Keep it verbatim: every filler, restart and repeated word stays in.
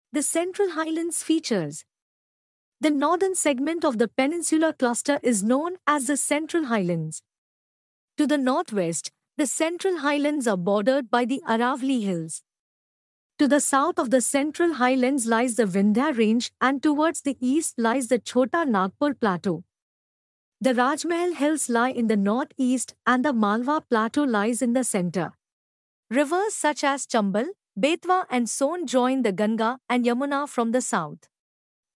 The Central Highlands features. The northern segment of the peninsular cluster is known as the Central Highlands. To the northwest, the Central Highlands are bordered by the Aravalli Hills. To the south of the Central Highlands lies the Vindhya Range and towards the east lies the Chota Nagpur Plateau. The Rajmahal Hills lie in the northeast and the Malwa Plateau lies in the center. Rivers such as Chambal, Betwa and Son join the Ganga and Yamuna from the south.